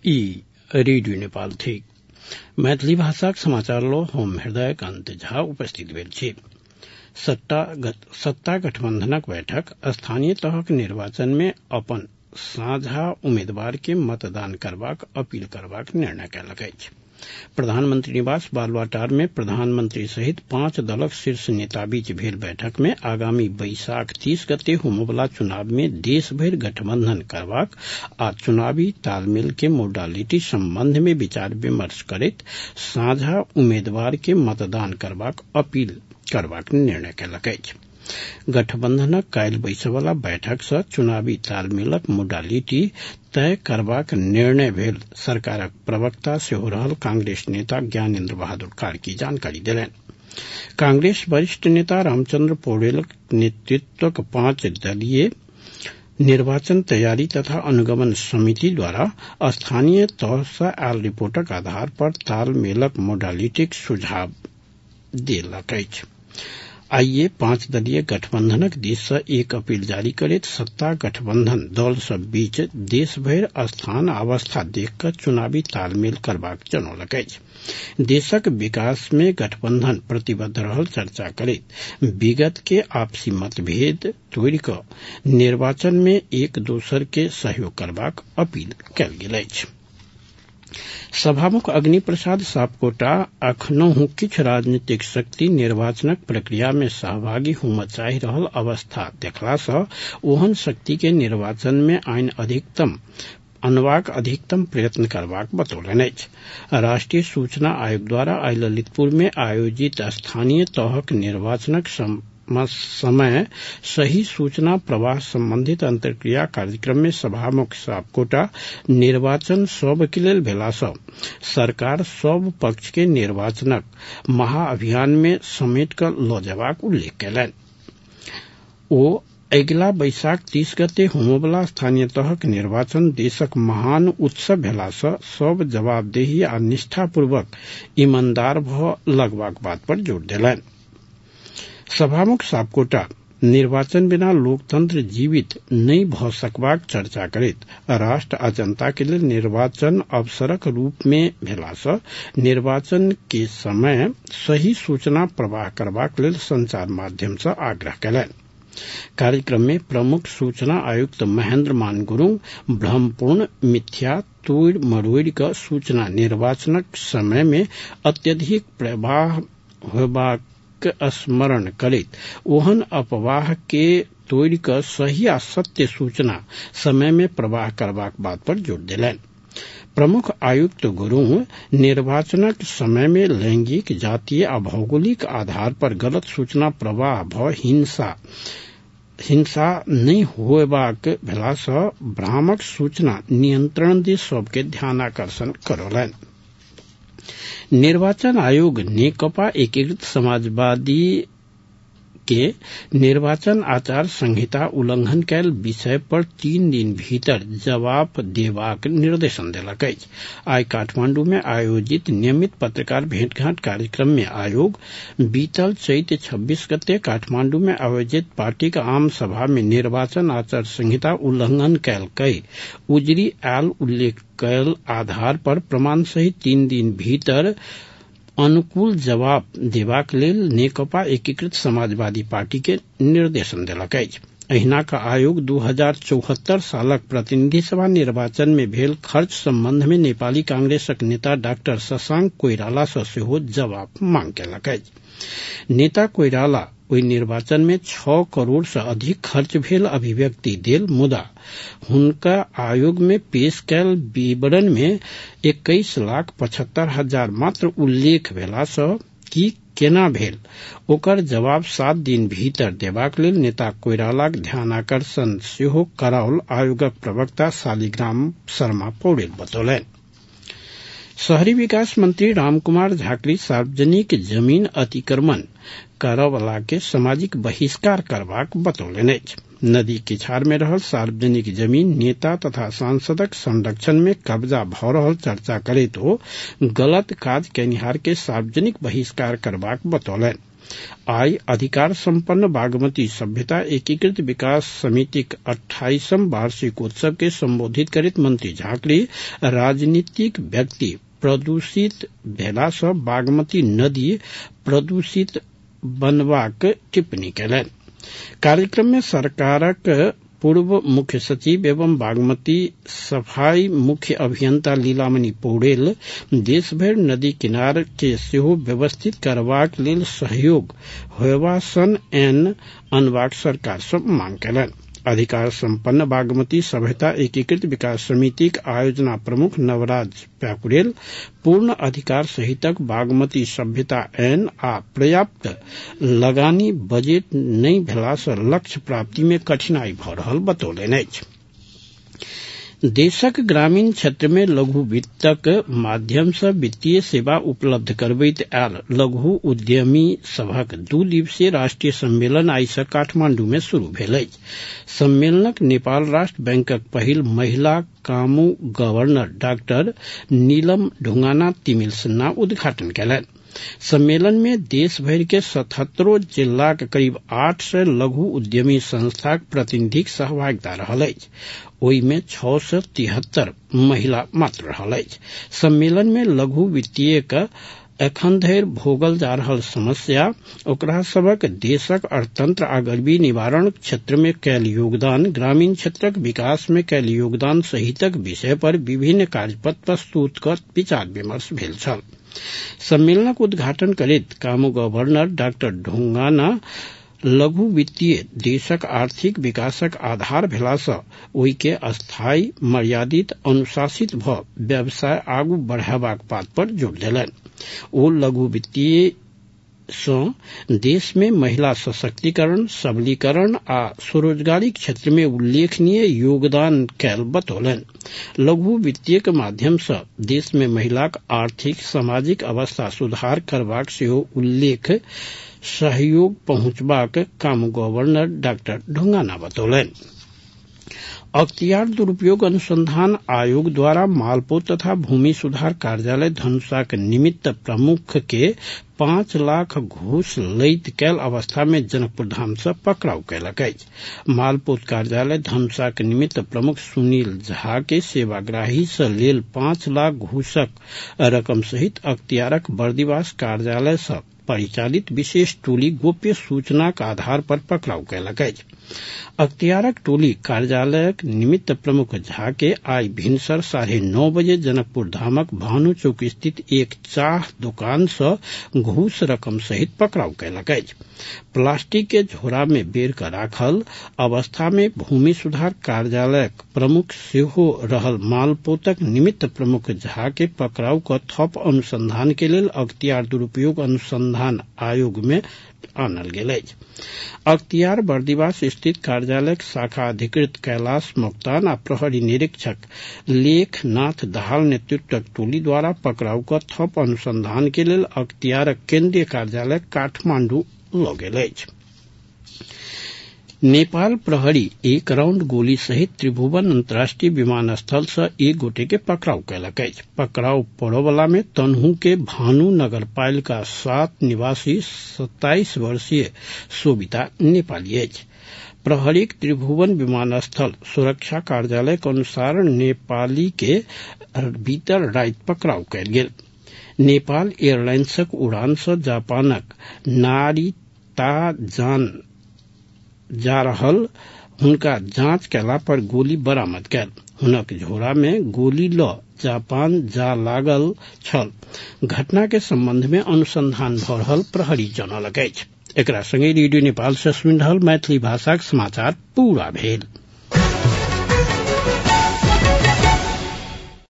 ई रेडियो नेपाल थी। मैथिली भाषाक समाचार लो हम हृदय कांत झा उपस्थित भेल छी। सत्ता गठबंधनक बैठक स्थानीय तहक निर्वाचन में अपन साझा उम्मीदवार के मतदान करबाक अपील करबाक निर्णय कयलक अछि। प्रधानमंत्री निवास बालुआटार में प्रधानमंत्री सहित 5 दलक शीर्ष नेता बीच भेल बैठक में आगामी बैसाख 30 गते होमवला चुनाव में देश भरि गठबंधन करबाक आ चुनावी तालमेल के मोडालिटी संबंध में विचार विमर्श करैत साझा उम्मीदवार के मतदान करबाक अपील करबाक निर्णय कयलक अछि। गठबंधनक काल्हि बैसवला बैठक सँ चुनावी तालमेलक मोडालिटी तय करबाक निर्णय भेल सरकारक प्रवक्ता सेहो रहल कांग्रेस नेता ज्ञानेन्द्र बहादुर कार्की जानकारी देलनि। कांग्रेस वरिष्ठ नेता रामचंद्र पौडेलक नेतृत्वक 5 दलीय निर्वाचन तैयारी तथा अनुगमन समिति द्वारा स्थानीय तह सँ आयल रिपोर्टक आधार पर तालमेलक मोडालिटीक सुझाव देलक अछि। आइए 5 दलीय गठबंधनक दिस सँ एक अपील जारी करैत सत्ता गठबंधन दल सब बीच देश भरि स्थान अवस्था देख कऽ चुनावी तालमेल करबाक जनौलक अछि। देशक विकास में गठबंधन प्रतिबद्ध रहल चर्चा करैत विगत के आपसी मतभेद तोड़ि कऽ निर्वाचन में एक दोसर के सहयोग करबाक अपील कयल गेल अछि। सभामुख अग्नि प्रसाद सापकोटा अखनहुं किछु राजनीतिक शक्ति निर्वाचनक प्रक्रिया में सहभागी होमय चाहि रहल अवस्था देखला सँ ओहन शक्ति के निर्वाचन में अनबाक अधिकतम प्रयत्न करबाक बतौलनि अछि। राष्ट्रीय सूचना आयोग द्वारा आइ ललितपुर में आयोजित स्थानीय तहक निर्वाचनक समय सही सूचना प्रवाह संबंधित अंतर्क्रिया कार्यक्रम में सभामुख सापकोटा निर्वाचन सब के लेल भेला सँ सरकार सब पक्ष के निर्वाचनक महाअभियान में समेट कऽ लऽ जेबाक उल्लेख कयलनि। ओ अगिला बैसाख 30 गते होमवला स्थानीय तहक निर्वाचन देशक महान उत्सव भेला सँ सब जवाबदेही आ निष्ठापूर्वक ईमानदार भऽ लगबाक बात पर जोर देलनि। सभामुख सापकोटा निर्वाचन बिना लोकतंत्र जीवित नहीं भऽ सकबाक चर्चा करैत राष्ट्र आ जनता के लेल निर्वाचन अवसरक रूप में भेला सँ निर्वाचन के समय सही सूचना प्रवाह करबाक लेल संचार माध्यम सँ आग्रह कयलनि। कार्यक्रम में प्रमुख सूचना आयुक्त महेंद्र मान गुरुंग भ्रमपूर्ण मिथ्या तोड़ मरोड़ कऽ सूचना निर्वाचनक समय में अत्यधिक प्रवाह होबाक स्मरण करैत ओहन अफवाह के तोड़ कऽ सही आ सत्य सूचना समय में प्रवाह करबाक बात पर जोर देलनि। प्रमुख आयुक्त गुरुंग निर्वाचनक समय में लैंगिक जातीय आ भौगोलिक आधार पर गलत सूचना प्रवाह भऽ हिंसा नहीं होयबाक भेला सँ भ्रामक सूचना नियंत्रण दिस सबके ध्यानाकर्षण करौलनि। निर्वाचन आयोग नेकपा एकीकृत समाजवादी के निर्वाचन आचार संहिता उल्लंघन कैल विषय पर 3 दिन भीतर जवाब देबाक निर्देशन देलक अछि। आइ काठमांडू में आयोजित नियमित पत्रकार भेंटघाट कार्यक्रम में आयोग बीतल चैत 26 गते काठमांडू में आयोजित पार्टी का आम सभा में निर्वाचन आचार संहिता उल्लंघन कैल कई उजरी आयल उल्लेख कैल आधार पर प्रमाण सहित 3 दिन भीतर अनुकूल जवाब देबाक लेल नेकपा एकीकृत समाजवादी पार्टी के निर्देशन देलक अछि। अहिना का आयोग 2074 सालक प्रतिनिधि सभा निर्वाचन में भेल खर्च संबंध में नेपाली कांग्रेसक नेता डॉक्टर शशांक कोइराला सँ सेहो जवाब मांग कयलक अछि। नेता कोइराला ओहि निर्वाचन में 6 करोड़ से अधिक खर्च भेल अभिव्यक्ति देल, मुदा हुनका आयोग में पेश कैल विवरण में 21,75,000 मात्र उल्लेख भेला सँ की केना भेल ओकर जवाब 7 दिन भीतर देबाक लेल नेता कोइरालाक ध्यानाकर्षण सेहो कराओल आयोगक प्रवक्ता शालिग्राम शर्मा पौडेल बतौलनि। शहरी विकास मंत्री रामकुमार झाकरी सार्वजनिक जमीन अतिक्रमण करवला के सामाजिक बहिष्कार करबाक बतौलनि अछि। नदी किछार में रहल सार्वजनिक जमीन नेता तथा सांसदक संरक्षण में कब्जा भऽ रहल चर्चा करैत ओ गलत काज केनिहार के सार्वजनिक बहिष्कार करबाक बतौलनि। आई अधिकार संपन्न बागमती सभ्यता एकीकृत विकास समिति 28वां वार्षिकोत्सव के संबोधित करित मंत्री झाकरी राजनीतिक व्यक्ति प्रदूषित भेला सँ बागमती नदी प्रदूषित बनबाक टिप्पणी कयलनि। कार्यक्रम में सरकारक पूर्व मुख्य सचिव एवं बागमती सफाई मुख्य अभियंता लीलामणि पौडेल देश भरि नदी किनार के सेहो व्यवस्थित करबाक लेल सहयोग होयबा सन ऐन अनबाक सरकार सँ मांग कयलनि। अधिकार संपन्न बागमती सभ्यता एकीकृत विकास समितिक आयोजना प्रमुख नवराज प्याकुरेल पूर्ण अधिकार सहितक बागमती सभ्यता ऐन आ पर्याप्त लगानी बजेट नहि भेला सँ लक्ष्य प्राप्ति में कठिनाई भ रहल बतौलनि अछि। देशक ग्रामीण क्षेत्र में लघु वित्तक माध्यम सँ वित्तीय सेवा उपलब्ध करबैत आयल लघु उद्यमी सभक 2 दिवसीय राष्ट्रीय सम्मेलन आइ सँ काठमांडू में शुरू भेल अछि। सम्मेलनक नेपाल राष्ट्र बैंकक पहिल महिला कामू गवर्नर डॉक्टर नीलम ढुंगाना तिमिल सिन्हा उद्घाटन कयलनि। सम्मेलन में देश भरि के 77 जिलाक करीब 800 लघु उद्यमी संस्थाक प्रतिनिधिक सहभागिता रहल अछि। ओहि में 673 महिला मात्र रहल अछि। सम्मेलन में लघु वित्तीय एखन धरि भोगल जा रहल समस्या, ओकरा सबक देशक अर्थतंत्र आ गरीबी निवारण क्षेत्र में कयल योगदान, ग्रामीण क्षेत्रक विकास में कयल योगदान सहितक विषय पर विभिन्न कार्यपत्र प्रस्तुत कर विचार विमर्श भेल छल। सम्मेलनक उद्घाटन करैत कामू गवर्नर डॉक्टर ढुंगाना लघु वित्तीय देशक आर्थिक विकासक आधार भेला सँ ओहि के अस्थायी, मर्यादित, अनुशासित भ व्यवसाय आगू बढ़ाबाक बात पर जोर देलनि। ओ लघु वित्तीय सँ देश में महिला सशक्तिकरण, सबलीकरण आ स्वरोजगारी क्षेत्र में उल्लेखनीय योगदान कयल बतौलनि। लघु वित्तीय के माध्यम सँ देश में महिलाक आर्थिक सामाजिक अवस्था सुधार करबाक सेहो उल्लेख सहयोग पहुंचबाक कामू गवर्नर डॉक्टर ढुंगाना बतौलनि। अख्तियार दुरुपयोग अनुसंधान आयोग द्वारा मालपोत तथा भूमि सुधार कार्यालय धनुषाक निमित्त प्रमुख के 5 लाख घूस लैत कैल अवस्था में जनकपुर धाम से पकड़ाव कयलक अछि। मालपोत कार्यालय धनुषाक निमित्त प्रमुख सुनील झा के सेवाग्राही से लेल 5 लाख घूसक रकम सहित अख्तियारक बर्दिवास कार्यालय से परिचालित विशेष टोली गोप्य सूचनाक आधार पर पकड़ाव कयलक अछि। अख्तियारक टोली कार्यालयक निमित्त प्रमुख झा के आई भिनसर 9:30 बजे जनकपुर धामक भानु चौक स्थित एक चाह दुकान से घूस रकम सहित पकड़ाव कयलक अछि। प्लास्टिक के झोरा में बेर कर राखल अवस्था में भूमि सुधार कार्यालयक प्रमुख सेहो रहल मालपोतक निमित्त प्रमुख झा के पकड़ाव क थप अनुसंधान के लेल अख्तियार दुरुपयोग अनुसंधान आयोग में आनल गेल अछि। अख्तियार बर्दिवास स्थित कार्यालयक शाखा अधिकृत कैलाश मोक्तान आ प्रहरी निरीक्षक लेखनाथ दाहाल नेतृत्वक टोली द्वारा पकड़ाव क थप अनुसंधान के लेल अख्तियारक केंद्रीय कार्यालय काठमांडू ल गेल अछि। नेपाल प्रहरी 1 राउंड गोली सहित त्रिभुवन अंतर्राष्ट्रीय विमानस्थल से 1 गोटे के पकड़ाव कयलक अछि। पकड़ाव पड़यवला में तनहू के भानु नगरपालिका 7 निवासी 27 वर्षीय सोबिता नेपाली अछि। प्रहरीक त्रिभुवन विमानस्थल सुरक्षा कार्यालय के अनुसार नेपाली के भीतर राति पकड़ाव कयल गेल। नेपाल एयरलाइंसक उड़ान से जापानक नारिता जा रहल हुनका जांच कैला पर गोली बरामद कयल। हुनक झोरा में गोली ल जापान जा लागल छल। घटना के संबंध में अनुसंधान भ रहल प्रहरी जनौलक अछि। एकरा संगे रेडियो नेपाल से सुनि रहल मैथिली भाषाक समाचार पूरा भेल।